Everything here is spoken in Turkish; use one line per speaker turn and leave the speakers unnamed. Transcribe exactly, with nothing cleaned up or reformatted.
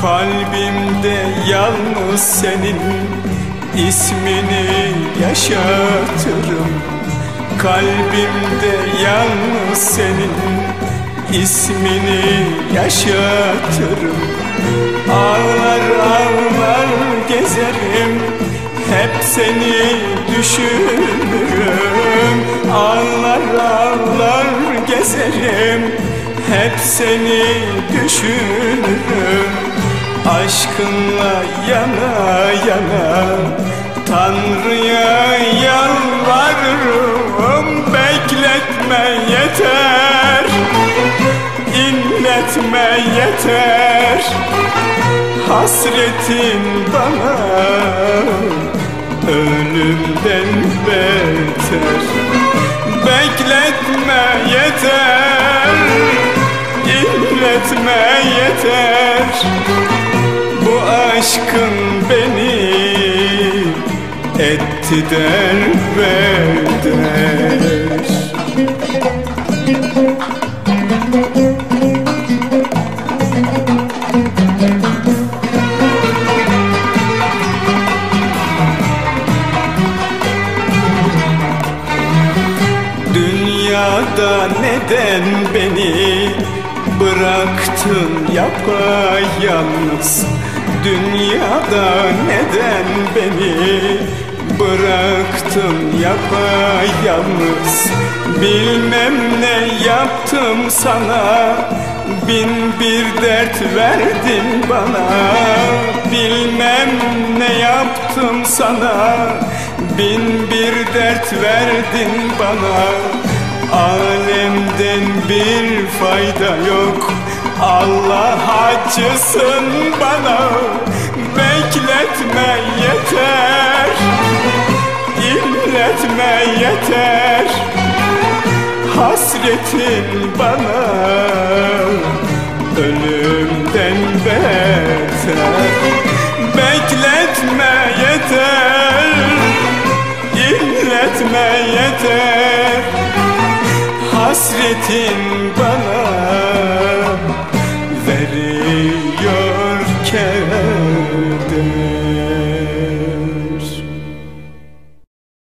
Kalbimde yalnız senin ismini yaşatırım. Kalbimde yalnız senin ismini yaşatırım. Ağlar ağlar gezerim, hep seni düşünürüm. Ağlar ağlar gezerim, hep seni düşünürüm. Aşkınla yana yana Tanrı'ya yalvarırım. Bekletme yeter, inletme yeter. Hasretin bana ölümden beter. Bekletme yeter, inletme yeter. Bu aşkın beni etti derbeder. Dünyada neden beni bıraktın yapayalnız? Dünyada neden beni bıraktın yapayalnız? Bilmem ne yaptım sana, bin bir dert verdin bana. Bilmem ne yaptım sana, bin bir dert verdin bana. Alemden bir fayda yok, Allah acısın bana. Bekletme yeter, inletme yeter. Hasretin bana ölümden beter. Bekletme yeter, inletme yeter. Hasretin bana veriyor keder.